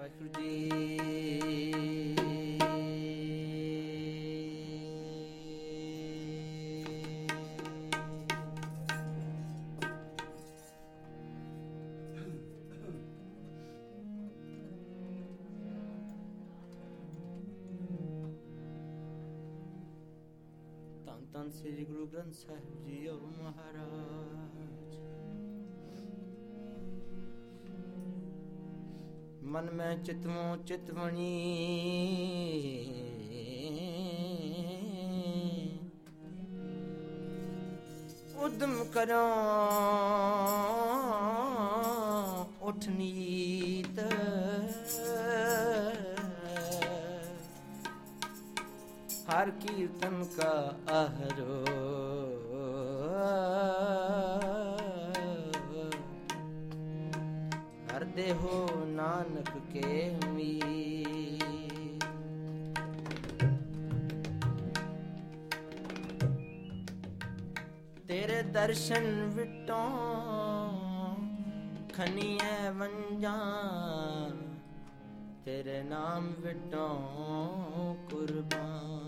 ਵਾਹਿਗੁਰੂ ਜੀ। ਧੰਨ ਧੰਨ ਸ੍ਰੀ ਗੁਰੂ ਗ੍ਰੰਥ ਸਾਹਿਬ ਜੀ ਓ ਮਹਾਰਾਜ। ਮਨ ਮੈਂ ਚਿਤਵੋਂ ਚਿਤਵਣੀ ਉਦਮ ਕਰਾਂ ਉਠ ਨੀਤ ਹਰ ਕੀਰਤਨ ਕਾ आहरो ਹਰ ਦੇਹੋ ਨਾਨਕ ਕੇ ਉਮੀਦ। ਤੇਰੇ ਦਰਸ਼ਨ ਵਿਟੋਂ ਖਨੀਏ ਵੰਜਾਂ ਤੇਰੇ ਨਾਮ ਵਿਟੋਂ ਕੁਰਬਾਨ।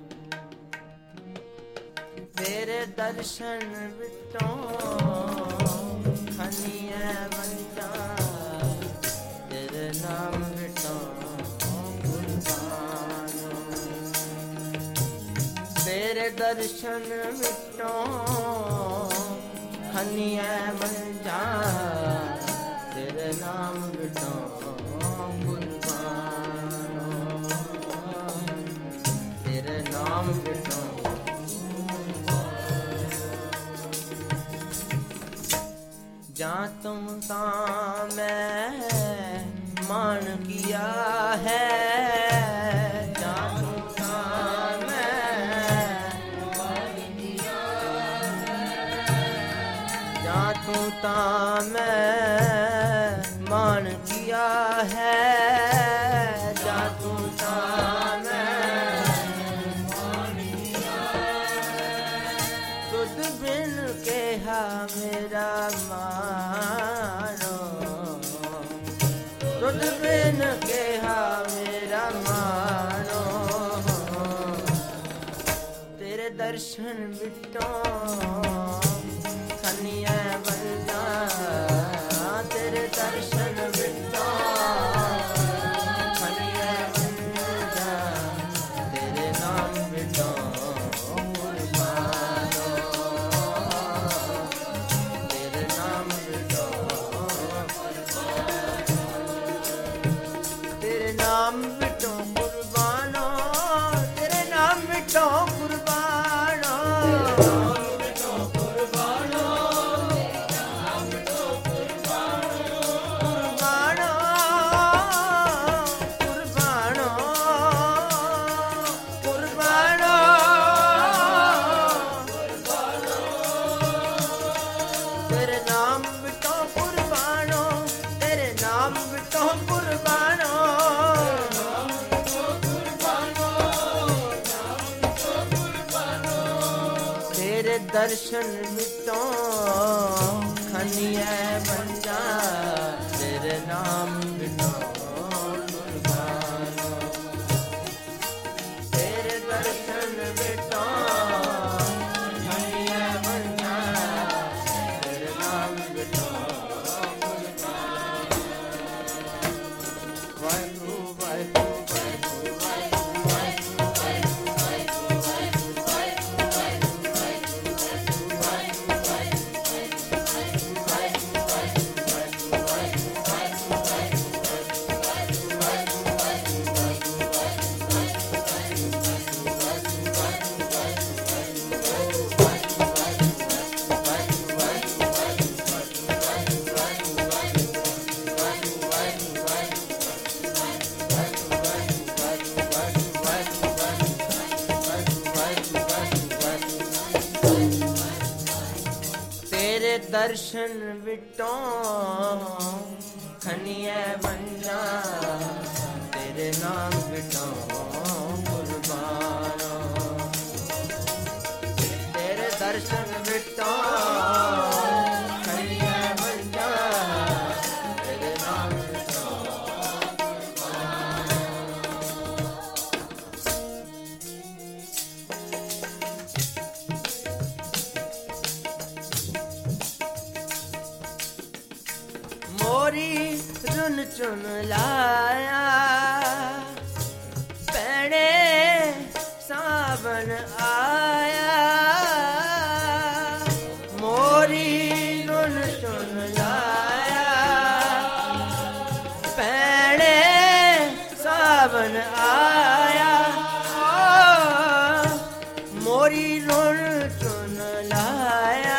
ਤੇਰੇ ਦਰਸ਼ਨ ਵਿਟੋਂ ਖਨੀਏ ਵੰਜਾਂ ਤੇਰੇ ਨਾਮ ਵਿਟੋਂ ਕੁਰਬਾਨ। ਤੇਰੇ ਦਰਸ਼ਨ ਵਿਟੋਂ ਖਨੀਏ ਵੰਜਾਂ ਤੇਰੇ ਨਾਮ ਵਿਟੋਂ ਕੁਰਬਾਨ। ਤੇਰੇ ਨਾਮ ਵਿਟੋਂ ਜਾਂ ਤੁਮ ਤਾਂ ਮੈਂ ਮਾਣ ਕੀਆ ਹੈ। ਜਾਂ ਤੁਮ ਤਾਂ ਮੈਂ ਮਾਣ ਕੀਆ ਹੈ। ਜਾਂ ਤੁਮ ਤਾਂ ਮੈਂ ਮਾਣ ਕੀਆ ਹੈ। ਜਾਂ ਤੁਮ ਤਾਂ ਮੈਂ ਮਾਣ ਕੀਆ ਹੈ। ਤੁਧ ਬਿਨ ਕਿਹਾ ਮੇਰਾ ਤੁਧ ਬਿਨ ਕਿਹਾ ਮੇਰਾ ਮਾਨੋ। ਤੇਰੇ ਦਰਸ਼ਨ ਵਿਟੋਂ ਖਨੀਏ ਵੰਜਾਂ ਤੇਰੇ ਦਰਸ਼ਨ ਵਿਟੋਂ ਖਨੀਏ ਵੰਜਾਂ ਤੇਰੇ ਨਾਮ ਵਿਟੋਂ ਕੁਰਬਾਨੋ। ਤੇਰੇ ਨਾਮ ਵਿਟੋਂ ਤੇਰੇ ਨਾਮ ਵਿਟੋਂ ਕੁਰਬਾਨੋ। ਤੇਰੇ ਨਾਮ ਵਿਟੋਂ ਕੁਰਬਾਨੋ। ਨਾਮ ਵਿਟੋਂ ਕੁਰਬਾਨੋ। ਨਾਮ ਵਿਟੋਂ ਕੁਰਬਾਨੋ। ਕੁਰਬਾਨੋ ਕੁਰਬਾਨੋ ਕੁਰਬਾਨੋ ਕੁਰਬਾਨੋ। ਤੇਰੇ ਨਾਮ ਵਿਟੋਂ ਕੁਰਬਾਨੋ। ਤੇਰੇ ਨਾਮ ਵਿਟੋਂ ਕੁਰਬਾਨੋ। ਤੇਰੇ ਦਰਸ਼ਨ ਵਿਟੋਂ ਖਨੀਏ ਵੰਜਾਂ ਤੇਰੇ ਨਾਮ ਵਿਟੋਂ ਕੁਰਬਾਨੋ। ਤੇਰੇ ਦਰਸ਼ਨ ਵਿਟੋਂ ਖਨੀਏ ਵੰਜਾਂ ਤੇਰੇ ਨਾਮ ਵਿਟੋਂ ਕੁਰਬਾਨੋ। ਵਾਹਿਗੁਰੂ ਵਾਹਿਗੁਰੂ ਵਾਹਿਗੁਰੂ ਵਾਹਿਗੁਰੂ ਵਾਹਿਗੁਰੂ ਤੇਰੇ ਦਰਸ਼ਨ ਵਿਟੋਂ ਖਨੀਏ ਵੰਜਾਂ ਤੇਰੇ ਨਾਮ ਵਿਟੋਂ ਕੁਰਬਾਨੋ। ਤੇਰੇ ਦਰਸ਼ਨ ਵਿਟੋਂ ਖਨੀਏ ਵੰਜਾਂ ਤੇਰੇ ਨਾਮ ਵਿਟੋਂ चुन लाया पैणे सावन आया मोरी रुन चुन लाया पैणे सावन आया मोरी रुन चुन लाया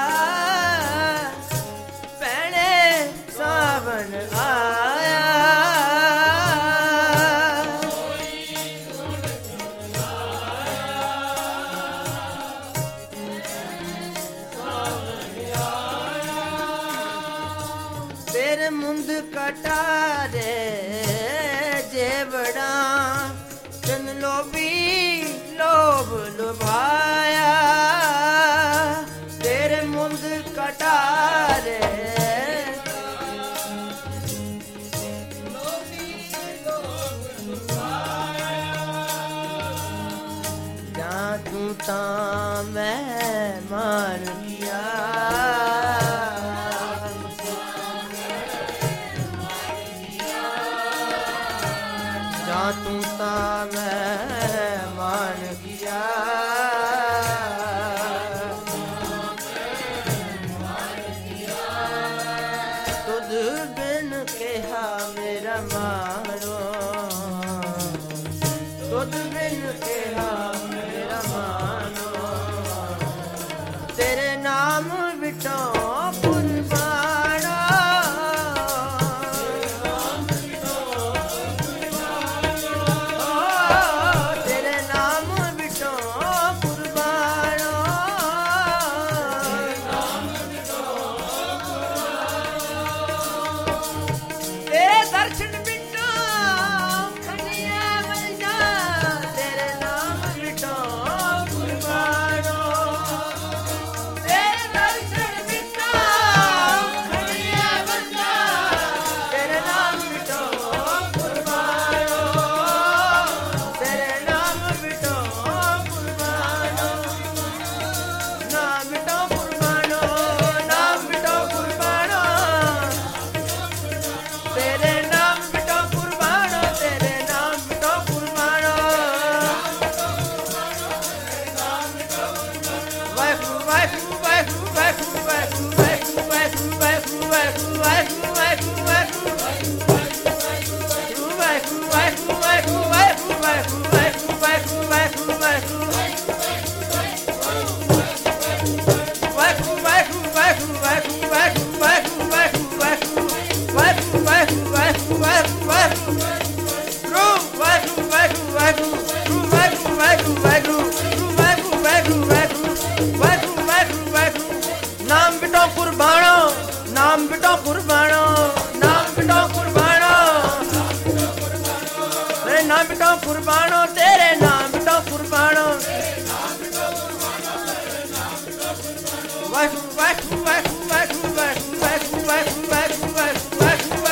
पैणे सावन आया तेरे मुंद कटारे जेवड़ा चन लोभी लोभ लुभाया तेरे मुंद कटारे जा तू ता मैं मान लिया जा तू ता मैं मान गया तुझ बिन कहा मेरा मारो तुझ बिन कहा मेरा मानो तेरे नाम बिटो कुर्बाना तेरे नाम बिटो कुर्बाना तेरे दर्शन बिटो खनिया बजा तेरे नाम बिटो कुर्बानो तेरे दर्शन बिटो खनिया बजा तेरे नाम बिटो कुर्बानो तेरे नाम बिटो कुर्बानो नाम बिटो कुर्बानो नाम बिटो कुर्बानो तेरे नाम बिटो कुर्बानो तेरे नाम बिटो कुर्बानो वाहिगुरु वाहिगुरु वाहिगुरु वाहिगुरु वाहिगुरु वाहिगुरु वाहिगुरु वाहिगुरु वाहिगुरु वाहिगुरु वाहिगुरु वाहिगुरु वाहिगुरु वाहिगुरु वाहिगुरु वाहिगुरु वाहिगुरु नाम बिटो कुर्बानो नाम बिटो कुर्बानो नाम बिटो कुर्बानो तेरे नाम बिटो कुर्बानो तेरे नाम बिटो कुर्बानो वाहिगुरु वाहिगुरु वाहिगुरु वाहिगुरु वाहिगुरु वाहिगुरु वाहिगुरु वाहिगुरु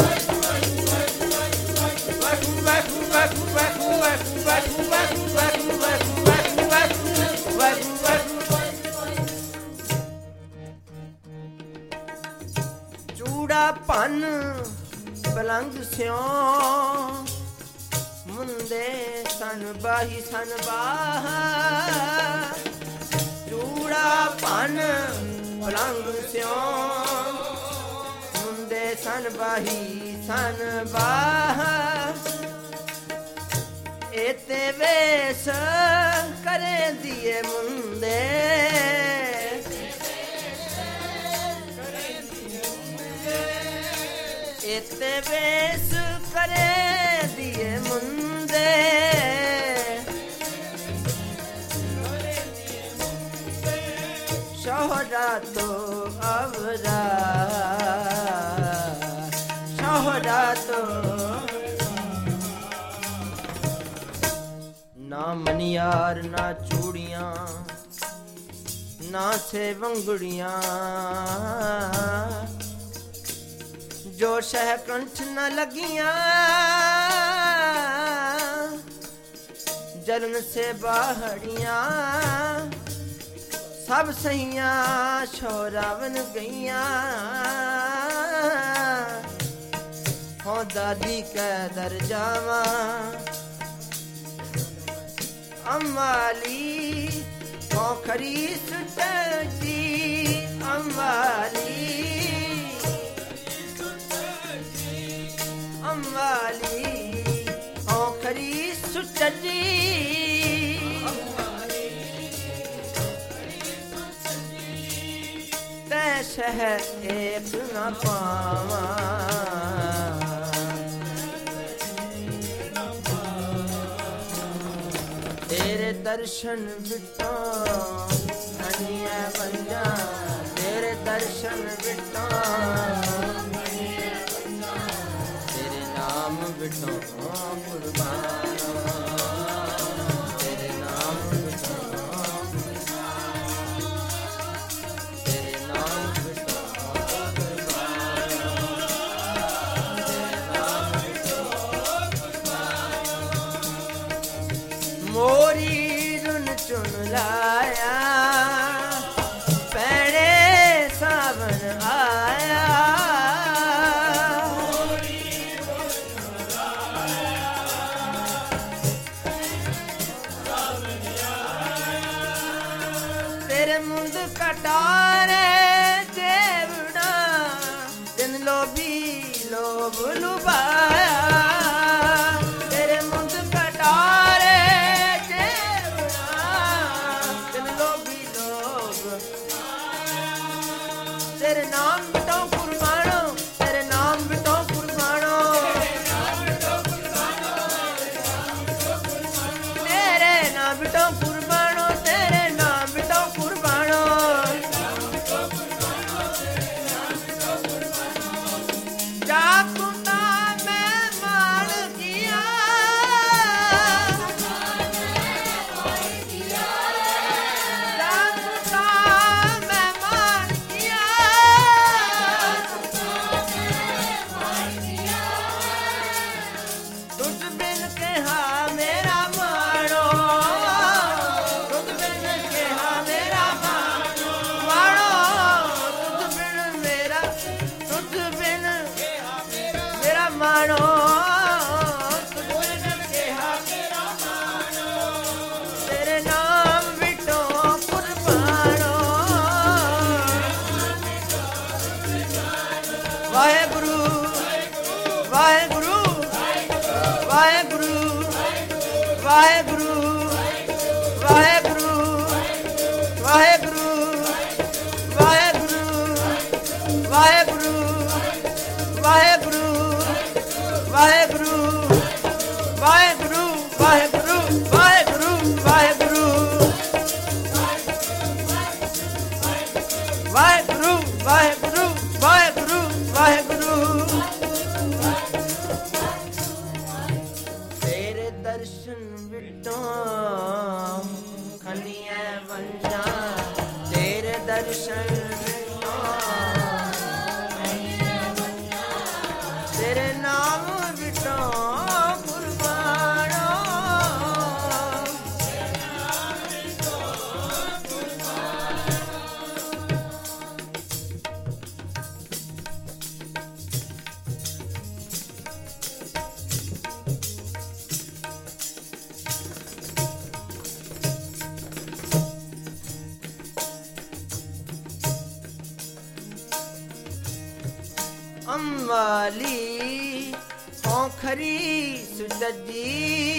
चूड़ा पन पलंग स्यों मुंदे सन बाही सन बाहा चूड़ा पन पलंग स्यों मुंदे सन बाही सन बाहा एते वेस करे दिए मुंदे एते वेस करे दिए मुंदे शोहरा तो अवरा शोहरा तो ना मनियार ना चूड़ियां ना से वंगड़ियां जो शह कंठ न लगियां जलन से बाहड़ियां सब सहियां शोरावन गईयां हो दादी कै दर जावा अम्माली हो खरी सुटजी अम्माली अम्माली हो खरी सुटजी शहर एक न पावा तेरे दर्शन बिटो धनिया बन जा तेरे दर्शन बिटो तेरे नाम बिटो कुर्बान तेरे नाम बिटो मोरी रुन चुन लाया पैणे सावन आया तेरे मुंद कटारे जेवड़ा दिन लोभी लोभ लुभाया तेरे नाम बिटो कुर्बानो तेरे नाम बिटो कुर्बानो तेरे नाम बिटो कुर्बानो तेरे नाम बिटो कुर्बानो जाकुता मैं मान किया मानो तेरे नाम बिटो कुर्बानो वाहेगुरु वाहेगुरु वाहेगुरु वाहेगुरु वाहेगुरु वाहेगुरु वाहेगुरु वाहेगुरु वाहेगुरु वाहेगुरु वाहेगुरु वाहेगुरु वाहेगुरु वाहेगुरु वाहेगुरु वाहेगुरु वाहेगुरु वाहेगुरु तेरे दर्शन बिटो खनिया बन जा तेरे दर्शन बिटो तेरे नाम बिटो कुर्बानो अम्माली हो खरी सुजजी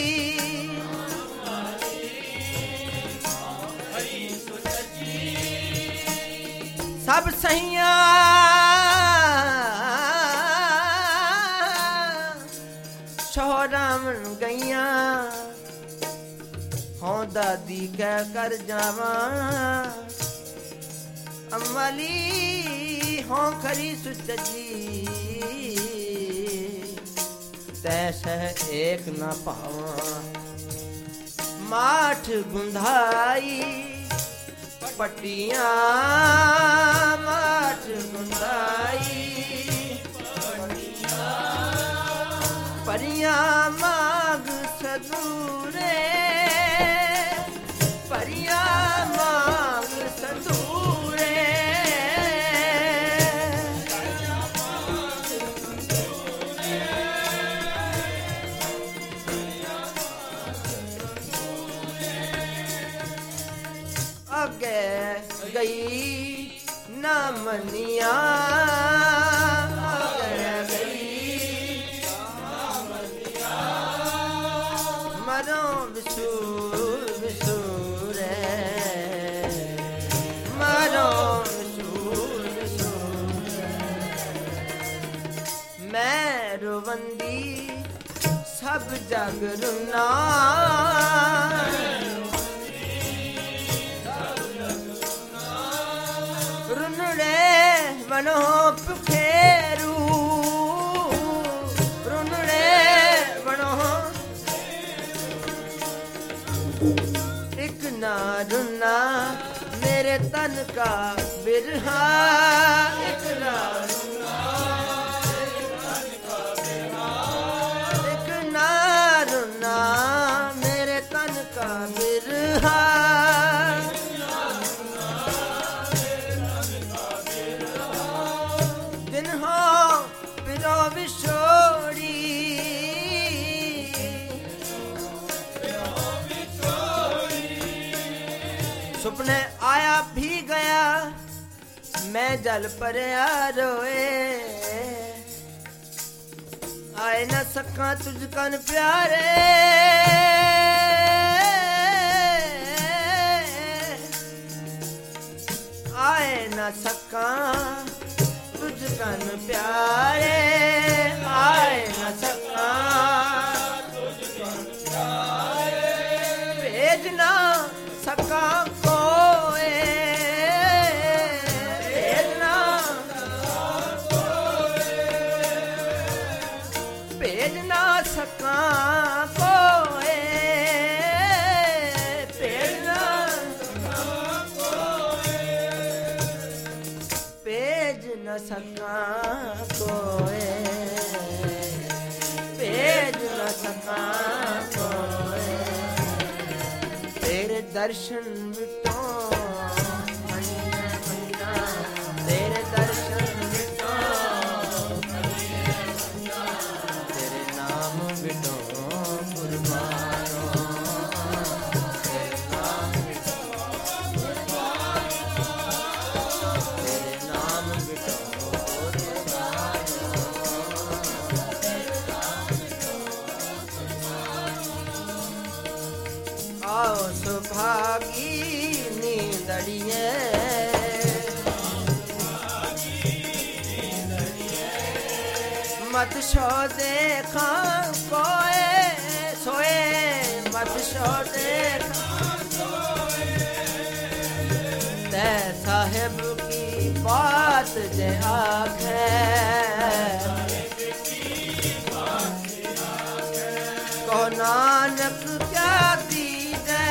सब सहिया शोहरामन गैया हो दादी कह कर जावा अम्माली हो खरी सुजजी तैसह एक न पावा माठ गुंधाई पट्टियां माठ गुंधाई परियां माग सदूरे परियां माग सदूरे गई ना मनिया मरो विसूर विसूर मरो विसूर विसूर मैं रोवंदी सब जग रुना रुनड़े मनो पुखेरू रुनड़े मनो एक ना रुना मेरे तन का बिरहा एक ना रुना एक ना रुना मेरे तन का बिरहा दिन हो पिरो विछोड़ी सुपने आया भी गया मैं जल पर रोए आए न सका तुझ कन प्यारे आए न सका तुझ कन प्यारे आए न सका भेज ना सका कोए भेज ना सका कोए भेज ना भेज न सका कोए भेज न सका कोए तेरे दर्शन बिटो तेरे दर्शन बिटो तेरे नाम बिटो कुर्बानो तेरे नाम बिटो तेरे नाम बिटो आओ सुभागी नींदड़िए मत सो देखा कोए सोए मत सो देखा ते साहेब की बात जे आखे को नानक क्या दीदे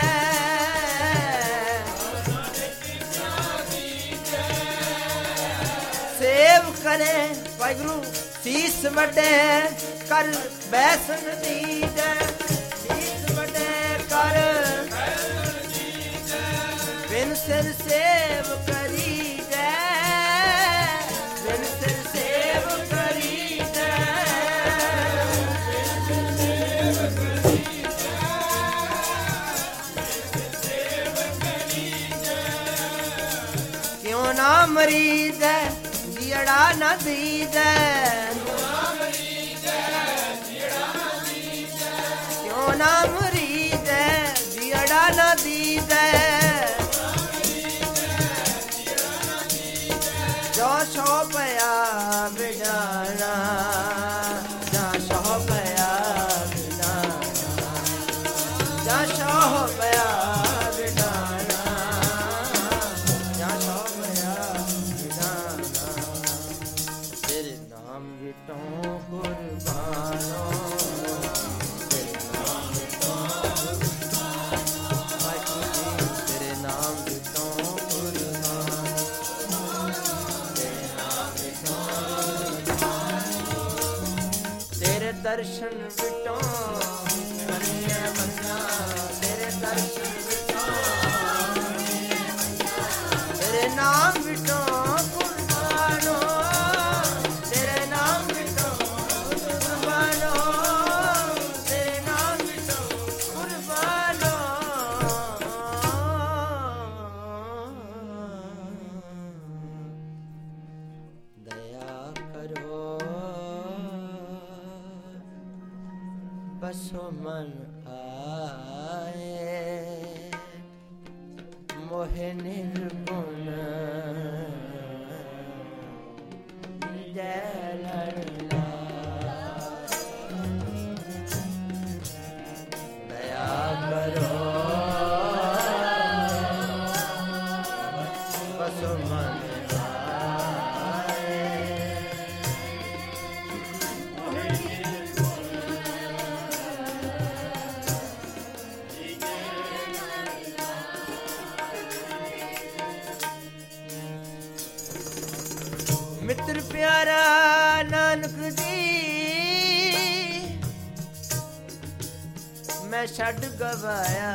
सेव करे वाहिगुरु शीस वडे कर बैसन दीदे शीस वडे कर बिन सिर सेव करी दे बिन सिर सेव करी दे क्यों ना मरीज है जियड़ा न दीदे क्यों ना मरीज है जियड़ा न दीदे जो सो पया बिडाना जा सो पया बिडाना जा सो पया बिडाना जा सो पया बिडाना तेरे नाम विटो कुर्बानो तेरे नाम विटो तेरे नाम विटो तेरे दर्शन बिटो कन्या मन्ना तेरे दर्शन बिटो तेरे नाम बिटो कुर्बानो तेरे नाम बिटो कुर्बानो तेरे नाम बिटो कुर्बानो बसो मन आए मोहे निर्गुण जय लड़ला दया करो बसो मन मित्र प्यारा नानक जी मैं छड़ गवाया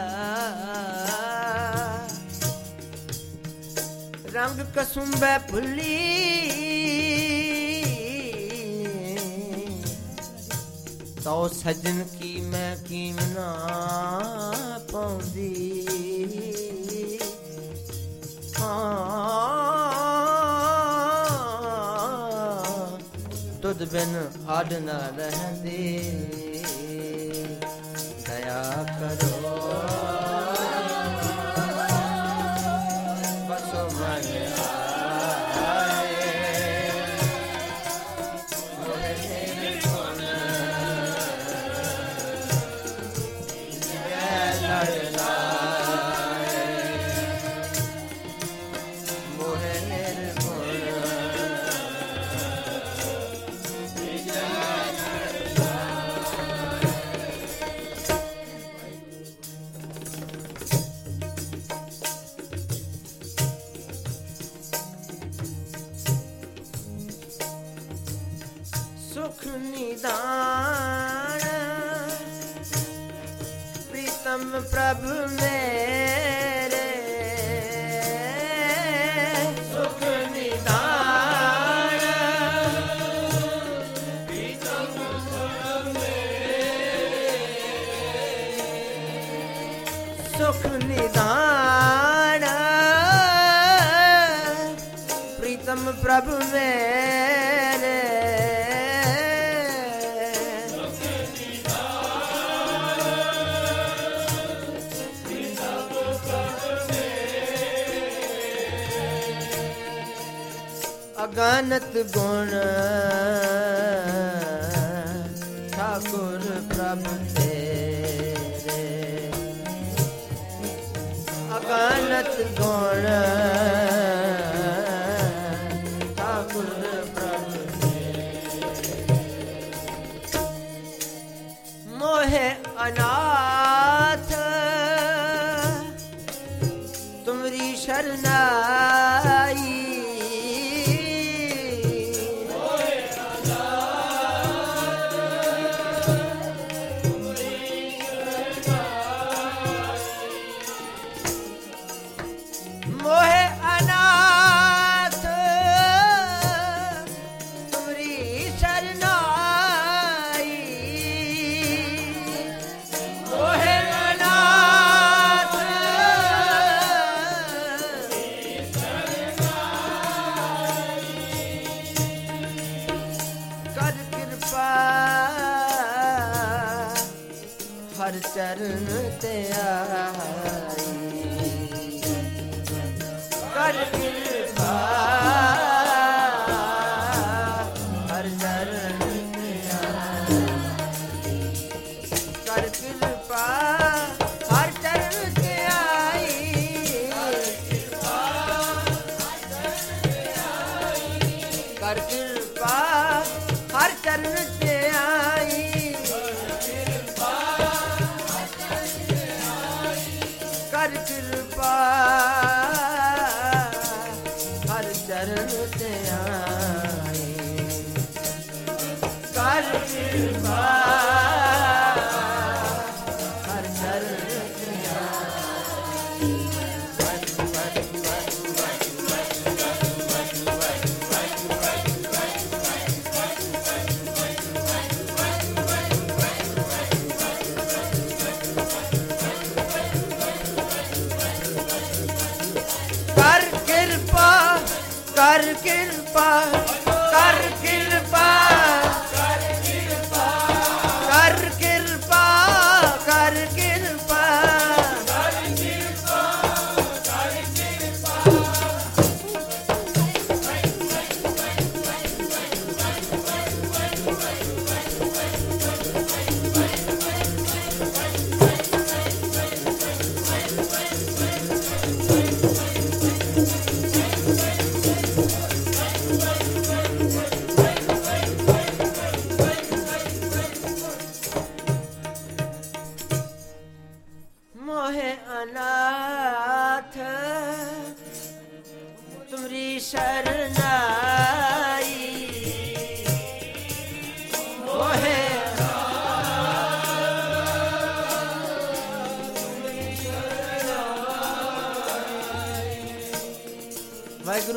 रंग कसुंबे भुली तो सजन की मैं कीमना पाउंदी तुद बिन आड न रहंदी दया करो बसो मन आए मोहे निर्गुण जय लड़लाए मोहे निर्गुण सुख निदान प्रीतम प्रभु मेरे सुख निदान प्रीतम प्रभु मेरे सुख निदान प्रीतम प्रभु मेरे अगणित गुण ठाकुर प्रभु तेरे अगणित गुण ठाकुर प्रभु तेरे मोहे अनाथ तुमरी शरणाई मोहे अनाथ तुमरी शरणाई मोहे अनाथ कर कृपा हर चरण ते आई कर कृपा हर चरण कर कृपा हर चरण से आई कर कृपा हर चरण से आई कर कृपा हर चरण ते आई कर कृपा हर चरण ते कर कृपा कर कृपा कर कृपा कर कृपा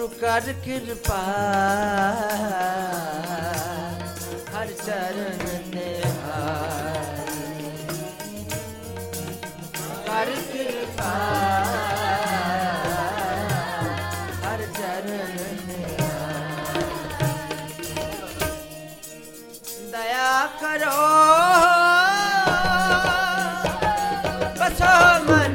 गुरु कर कृपा हर चरण निहारी कर कृपा हर चरण निहारी दया करो बसो मन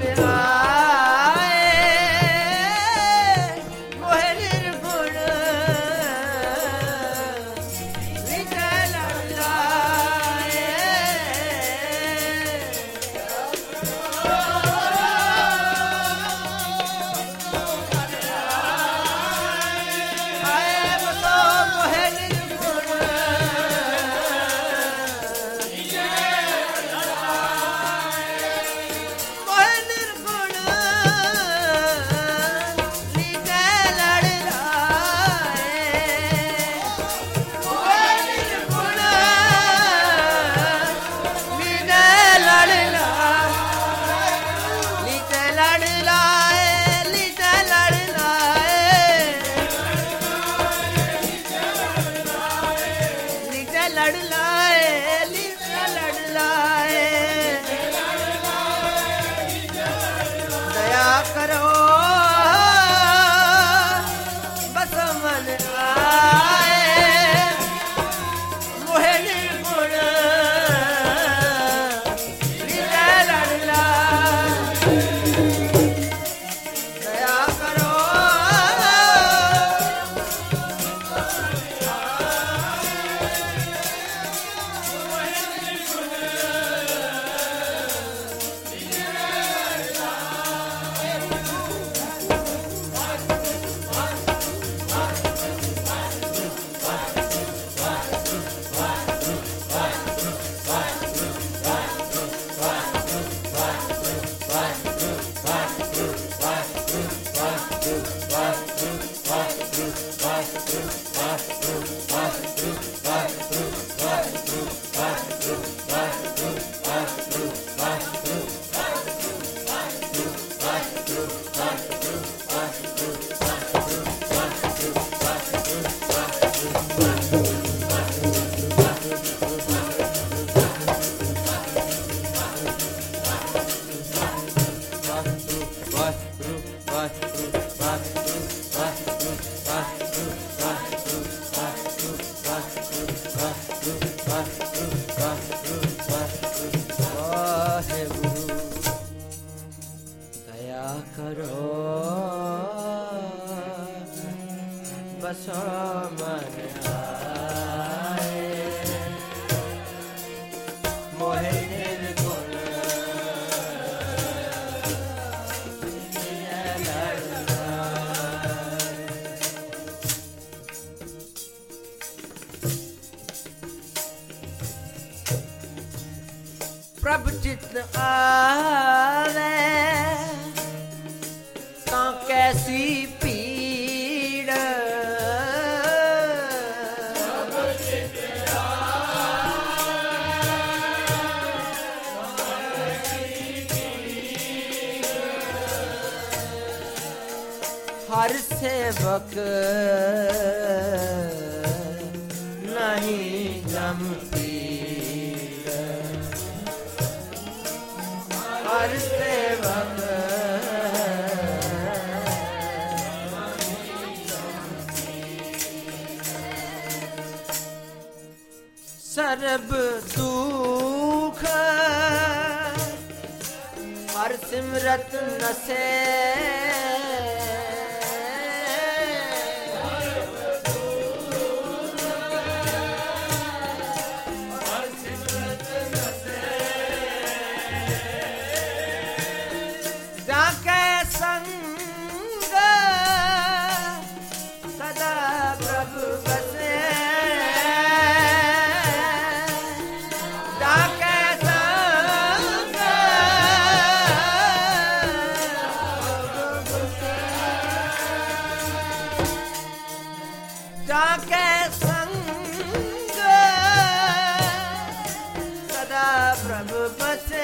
प्रभ चित आवे तां कैसी पीड़ हर सेवक नहीं जमती हर सेवक सर्ब दुख हर सिमरत नसे जाके संग सदा प्रभु बसे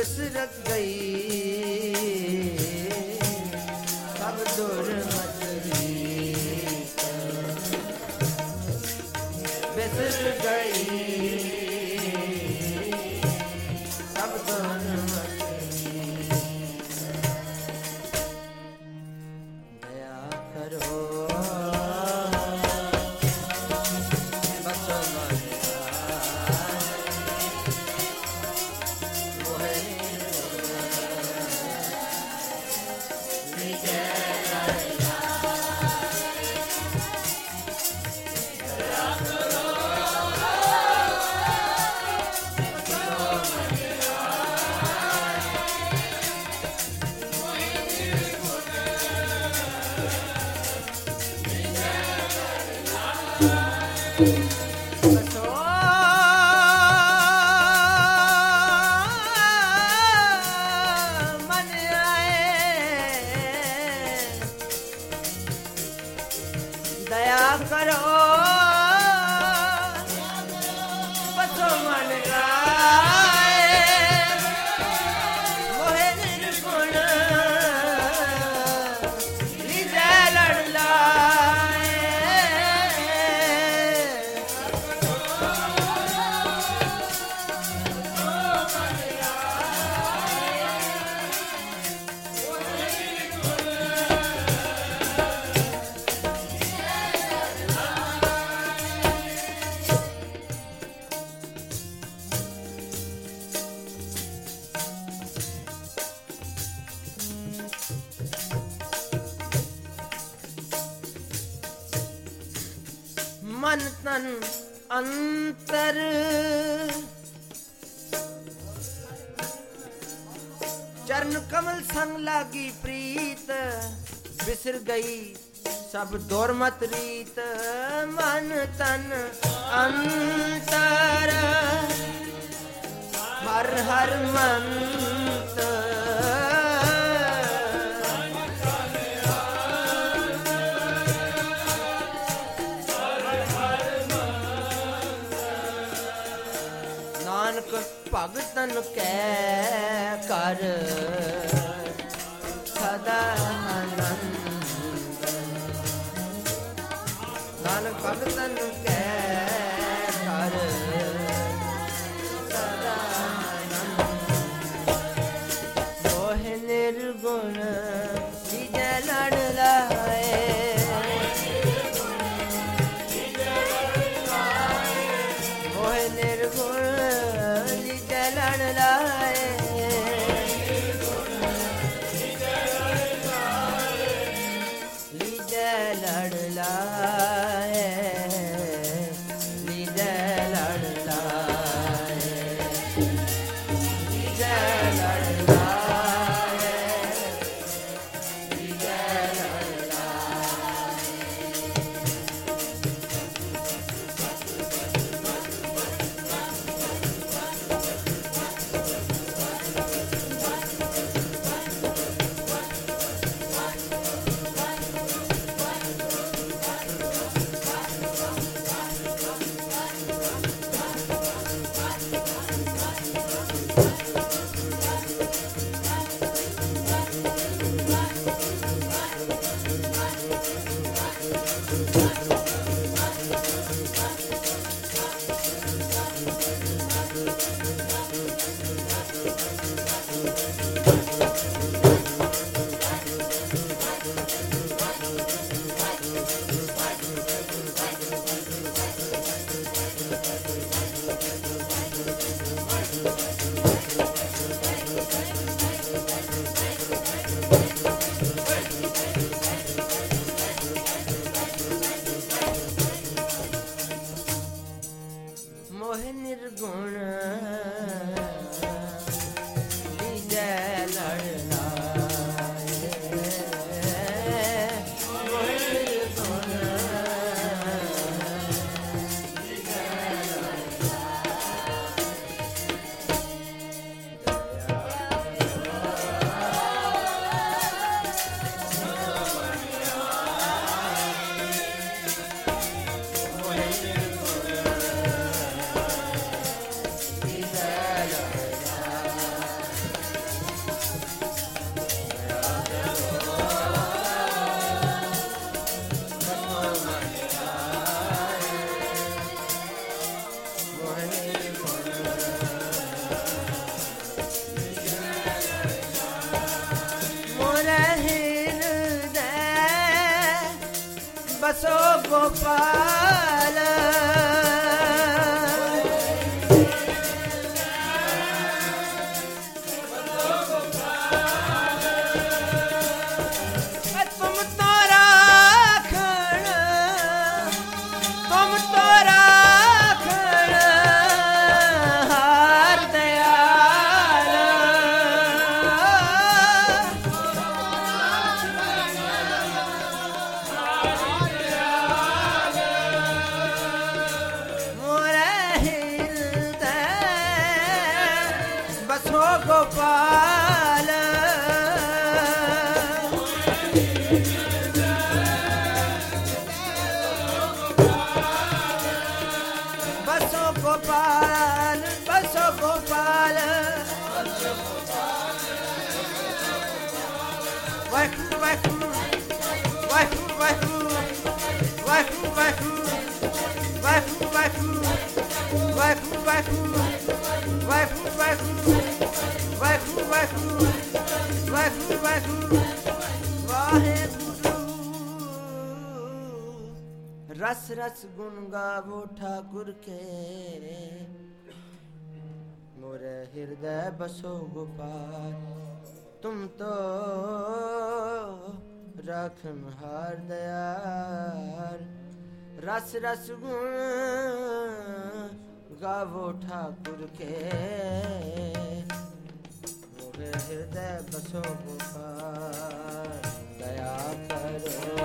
बिसर गई सब दुर्मत रीत बिसर गई सब दुर्मत रीत दया करो बसो मन दया करो बसो मन आए मोहे निर्गुण लीजे लड़ लाए मन तन अंतर चरण कमल संग लागी प्रीत बिसर गई सब दोरमत रीत मन तन अंतर हर हर मंत नानक भगतन कै कर सदा आनंद नानक भगतन कै कर सदा आनंद मोह निर्गुण लीजे लड़ लाए मोह निर्गुण लीजे लड़ लाए लीजे लड़ लाए लीजे लड़ लाए लीजे लड़ लाए लीजे लड़ लाए बसो गोपाल तुम तो राखण हार दयाल मोरे हृदय बसो गोपाल बसो गोपाल बसो गोपाल वाहिगुरू वाहिगुरू वाहिगुरू वाहिगुरू वाहिगुरू वाहिगुरू वाहिगुरू वाहिगुरू वाहिगुरू वाहिगुरू वाहिगुरू वाहिगुरू वाहिगुरू वाहिगुरू वाहिगुरू वाहिगुरू रस रस गुण गावो ठाकुर के मोरे हृदय बसो गोपाल तुम तो राखन हार दयाल रस रस गुण गावो ठाकुर के मोरे हृदय बसो गोपाल दया करो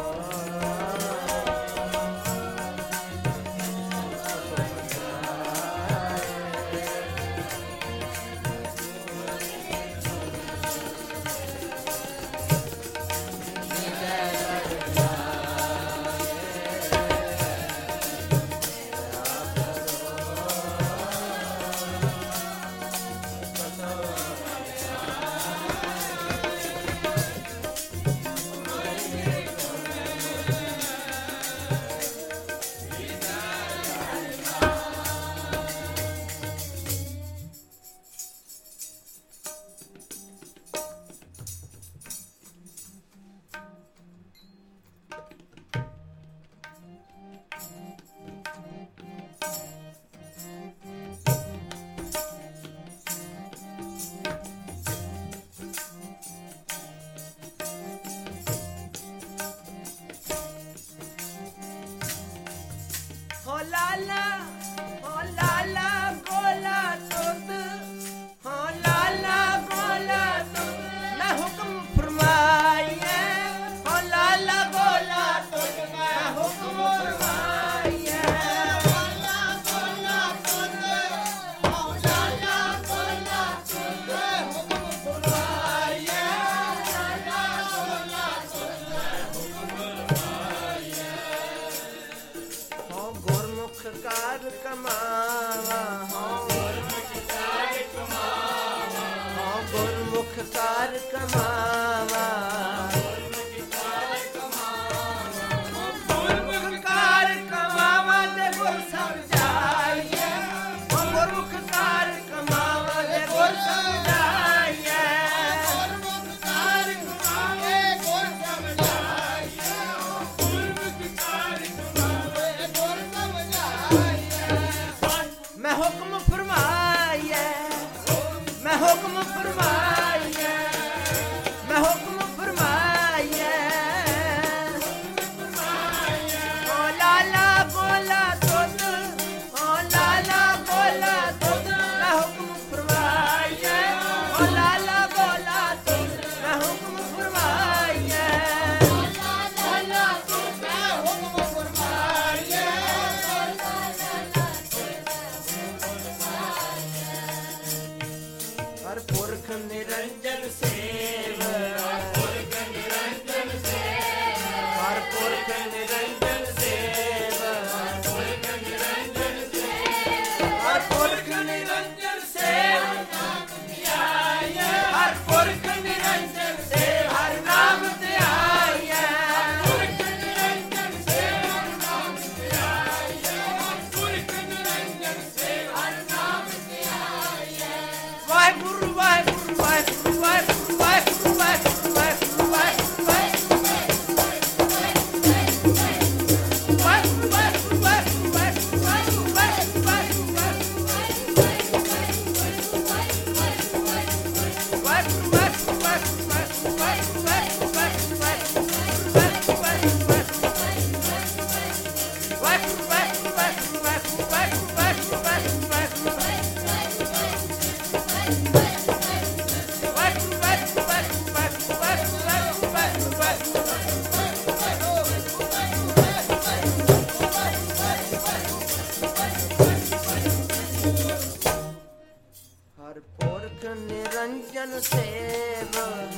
ਨਿਰੰਜਨ ਸੇਵ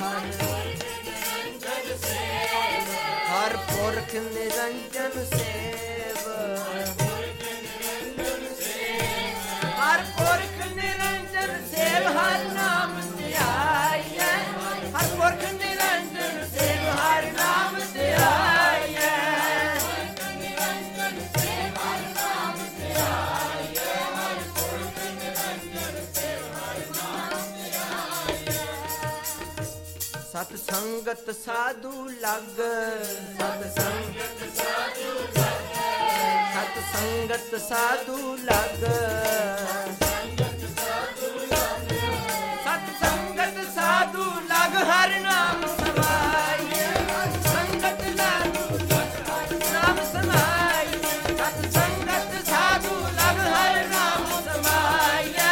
ਹਰ ਪੁਰਖ ਨਿਰੰਜਨ ਸੇਵ ਹਰ ਪੁਰਖ ਨਿਰੰਜਨ ਸੇਵ ਹਰ ਨਾਮ ਧਿਆਈਐ ਹਰ ਪੁਰਖ ਨਿਰੰਜਨ ਸੇਵ ਹਰ ਨਾਮ ਧਿਆਈਐ ਸਤ ਸੰਗਤ ਸਾਧੂ ਲਗ ਸਤ ਸੰਗਤ ਸਾਧੂ ਲਗ ਸਤ ਸੰਗਤ ਸਾਧੂ ਲਗ ਸਤ ਸੰਗਤ ਸਾਧੂ ਲਗ ਹਰ ਨਾਮ ਸਮਾਈਐ ਸੰਗਤ ਲਾਗੂ ਹਰ ਨਾਮ ਸਮਾਈਐ ਸਤ ਸੰਗਤ ਸਾਧੂ ਲਗ ਹਰ ਨਾਮ ਸਮਾਈਐ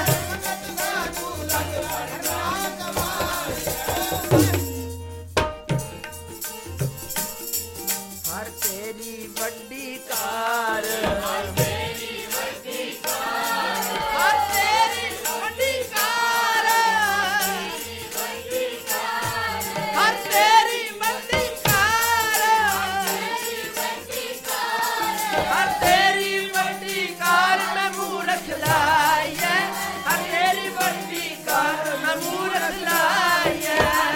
ਹਰ ਤੇਰੀ ਵੱਡੀ ਕਾਰ ਹਰ ਤੇਰੀ ਵੱਡੀ ਕਾਰ ਹਰ ਤੇਰੀ ਵੱਡੀ ਕਾਰ ਹਰ ਤੇਰੀ ਵੱਡੀ ਕਾਰ ਹਰ ਤੇਰੀ ਵੱਡੀ ਕਾਰ ਮੈਂ ਮੂਰਖ ਲਾਈਐ ਹਰ ਤੇਰੀ ਵੱਡੀ ਕਾਰ ਮੈਂ ਮੂਰਖ ਲਾਈਐ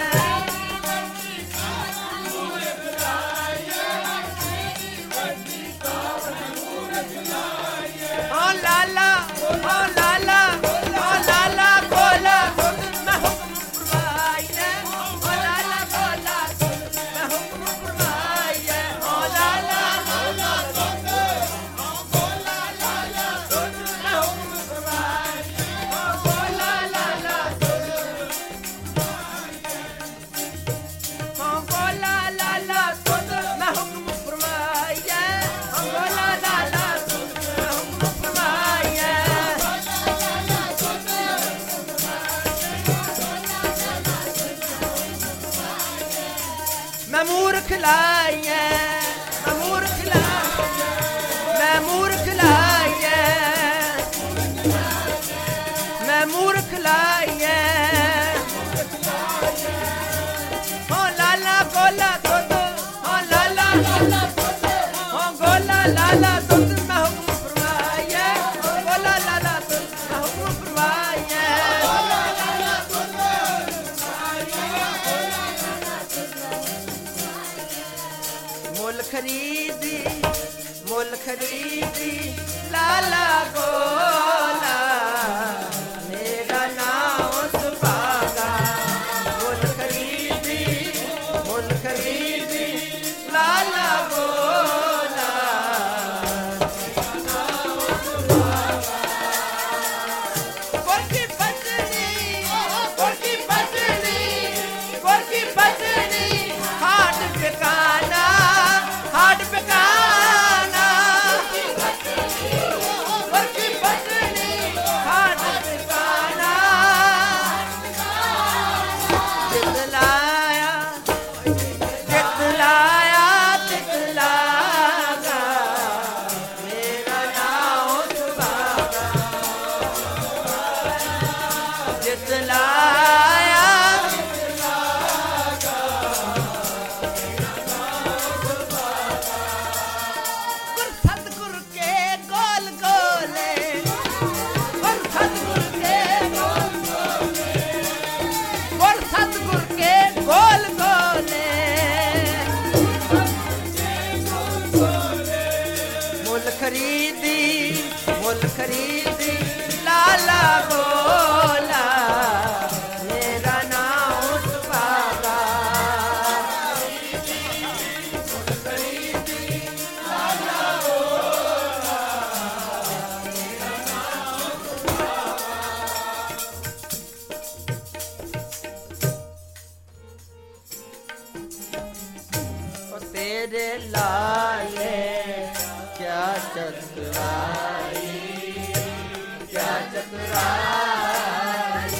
ਲਾਲਾ ਓ ਲਾਲਾ ਕੋਲਾ ਮੈਂ ਹੁਕਮ ਫਰਮਾਈਐ ਓ ਲਾਲਾ ਕੋਲਾ ਮੈਂ ਹੁਕਮ ਫਰਮਾਈਐ ਓ ਲਾਲਾ ਕੋਲਾ ਮੈਂ ਹੁਕਮ ਫਰਮਾਈਐ ਓ ਕੋਲਾ ਲਾਲਾ ਓ ਕੋਲਾ ਲਾਲਾ ਮੈਂ ਹੁਕਮ ਫਰਮਾਈਐ ਓ ਕੋਲਾ ਲਾਲਾ ਮੈਂ ਮੂਰਖ ਲਾਈਐ ਮੈਂ ਮੂਰਖ ਲਾਈਐ ਮੈਂ ਮੂਰਖ ਲਾਈਐ ਮੈਂ ਮੂਰਖ ਲਾਈਐ ਓ ਲਾਲਾ ਕੋਲਾ ਦੁੱਧ ਓ ਲਾਲਾ ਓ ਗੋਲਾ ਲਾਲਾ ਦੁੱਧ ਮੈਂ ਹੁਕਮ ਫਰਮਾਈਐ ਓ ਗੋਲਾ ਲਾਲਾ ਦੁੱਧ ਮੈਂ ਹੁਕਮ ਫਰਮਾਈਐ ਮੁੱਲ ਖਰੀਦੀ ਲਾਲਾ ਗੋਲਾ ਮੇਰਾ ਨਾਮ ਸੁਭਾਗਾ ਮੁੱਲ ਖਰੀਦੀ ਲਾਲਾ ਗੋਲਾ ਗੁਰਕੀ ਬਚਨੀ ਹਾਟ ਟਿਕਾਣਾ ਹਾਟ ਪਕਾਨਾ ਗੁਰਕੀ ਬਚਨੀ ਹਾਟ ਟਿਕਾਣਾ ਜਿਤ ਲਾਇਆ ਮੇਰਾ ਨਾਮ ਸੁਭਾਗਾ ਜਿਤ ਲਾਇਆ ਮੁੱਲ ਖਰੀਦੀ ਲਾਲਾ ਗੋਲਾ ਮੇਰਾ ਨਾਮ ਸੁਭਾਗਾ ਮੁੱਲ ਖਰੀਦੀ ਲਾਲਾ ਗੋਲਾ ਮੇਰਾ ਨਾਮ ਸੁਭਾਗਾ ਓ ਤੇਰੇ ਲਾਲੇ क्या चतुराई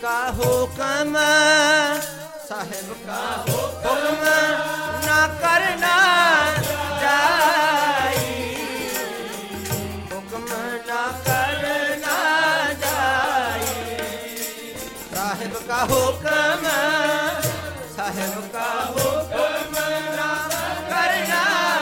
का हुक्म साहिब का हुक्म ना करना जाई हुक्म ना करना जाई साहिब का हुक्म साहिब का हुक्म ना करना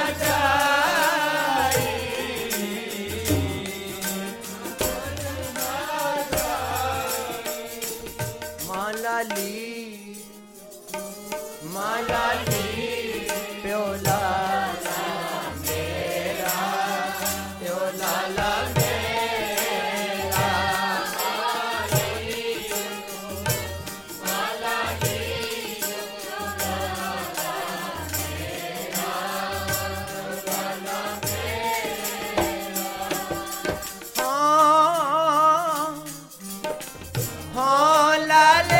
माला ली प्यो लाला मेरा प्यो लाला मेरा माला ली प्यो लाला मेरा लाला मेरा हाँ लाले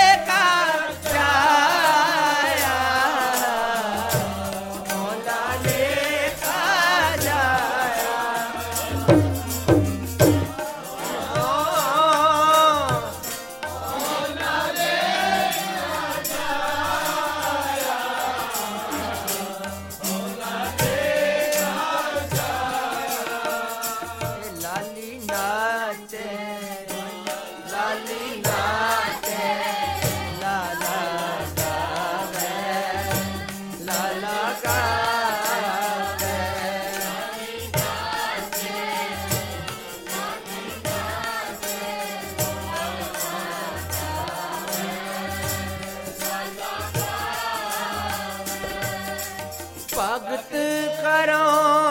भगत करो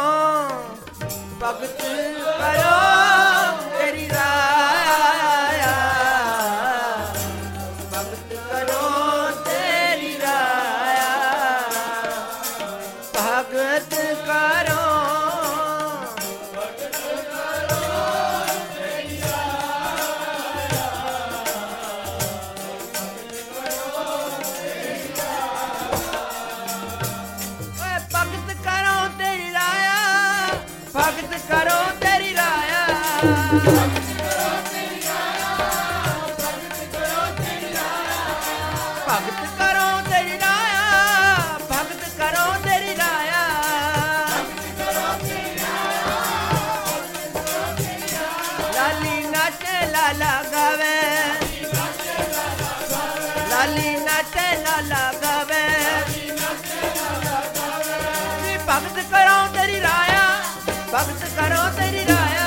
तेरी राया भगत करो तेरी राया भगत करो तेरी राया भगत करो तेरी राया भगत करो तेरी राया भगत करो तेरी राया भगत करो तेरी राया भगत करो तेरी राया लाली नाचे लाला गावे लाली नाचे लाला गावे भगत करो तेरी राया भगत करो तेरी राया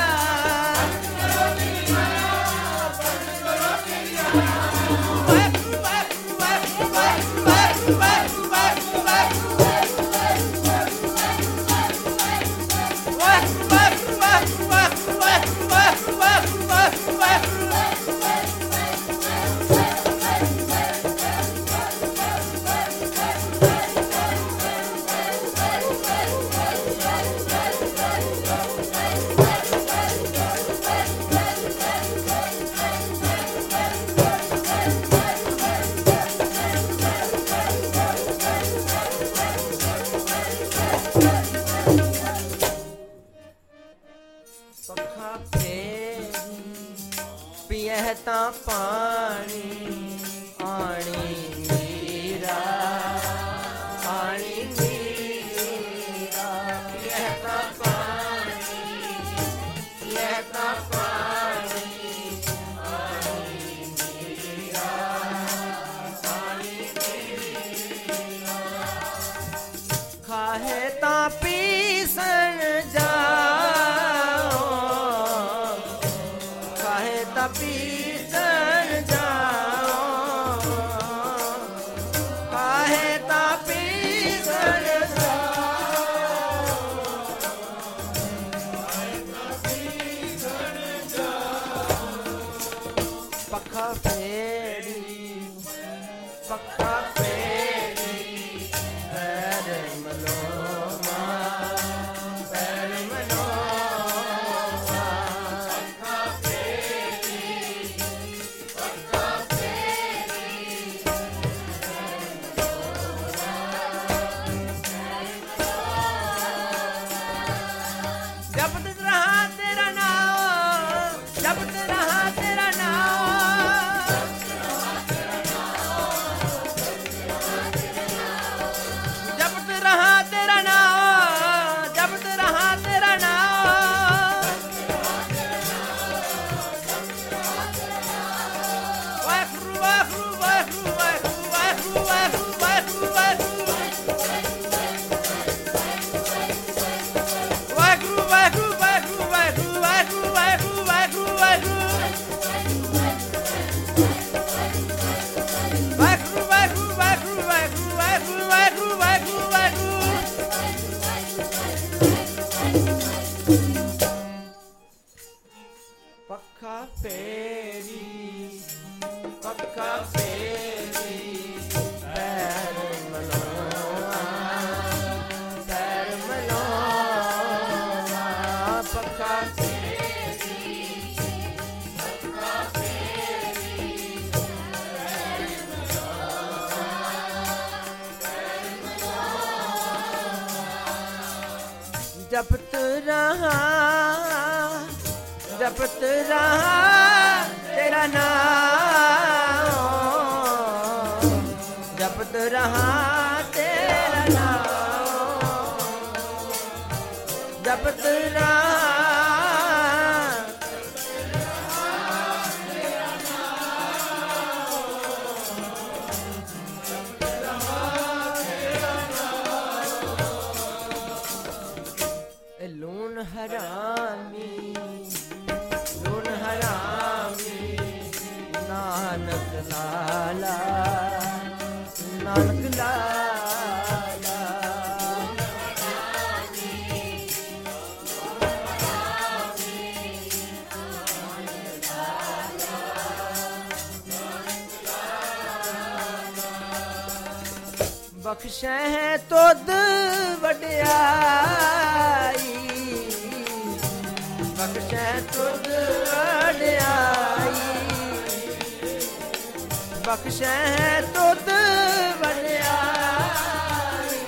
पखा पियह ता पानी आनी मीरा पियह ता पानी आनी मीरा खाहे ता पीसन जा पीसन जाओ काहे ता पीसन जाओ पखा फेरी पैर मलोमा जपत रहा तेरा नाम जपत रहा तेरा नाम जपत रहा तेरा नाम, जपत रहा तेरा नाम, जपत रहा लून हरामी, लून हरामी, नानक लाला, नानक लाला। बख्शे तुद वड्याई, बख्शे तुद वड्याई, बख्शे तुद वड्याई।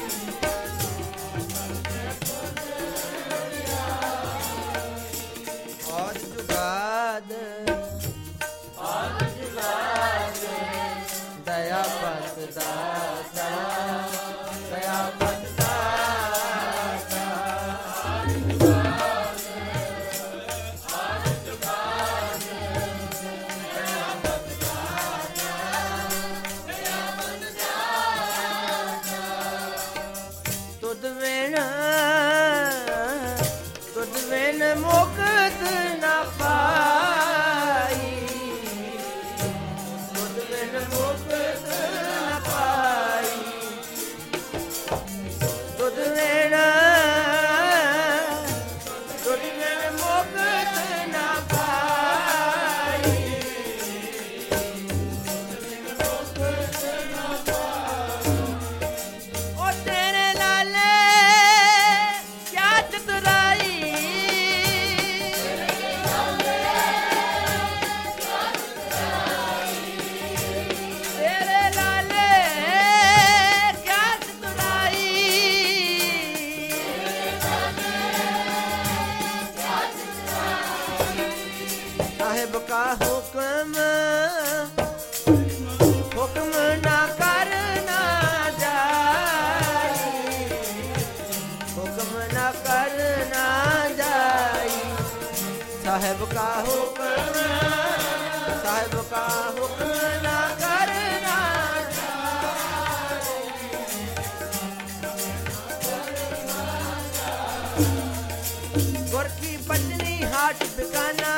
और जुगाद दया पत दाता, दया पत दाता। तुद बिन मुक्त न पाई, तुद बिन मुक्त न पाई, तुद बिन मुक्त न पाई। ओ तेरे लाले क्या चतुराई, तेरे लाले क्या चतुराई। साहिब का हुक्म ना करना जाई, हुक्म ना करना जाई। साहिब का हुक्म ना करना जाई। गुर की बचनी हाट बिकाना,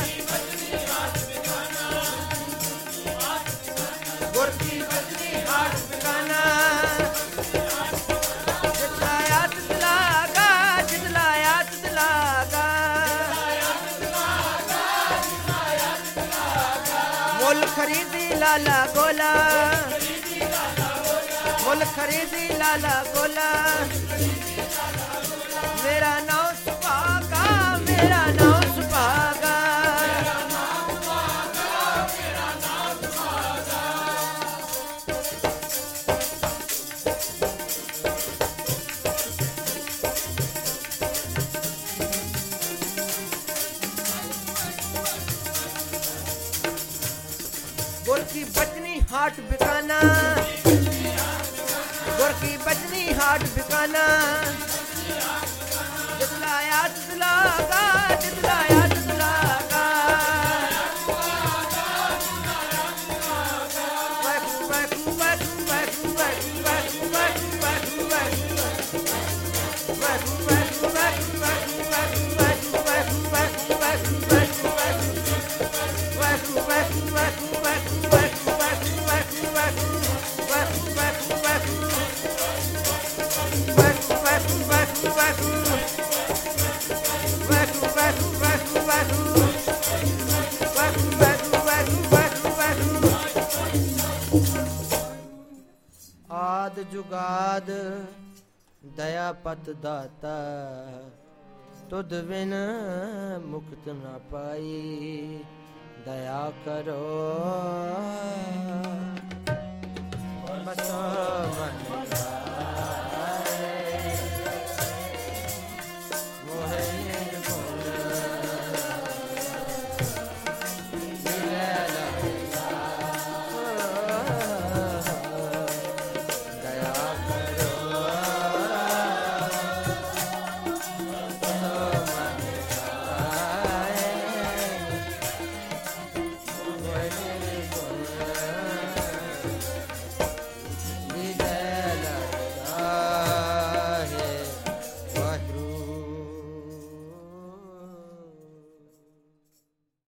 गुर की बचनी हाट बिकाना। जितलाया तितलागा, जितलाया तितलागा, मुल खरीदी लाला गोला, मुल खरीदी लाला गोला। मेरा नाम सुभागा, मेरा नाम सुभागा। गुर की बचनी हाट बिकाना, गुर की बचनी हाट बिकाना। जितलाया तितलागा, जितलाया तितलागा। आद जुगाद दया पत दाता, तुद बिन मुक्त न पाई। दया करो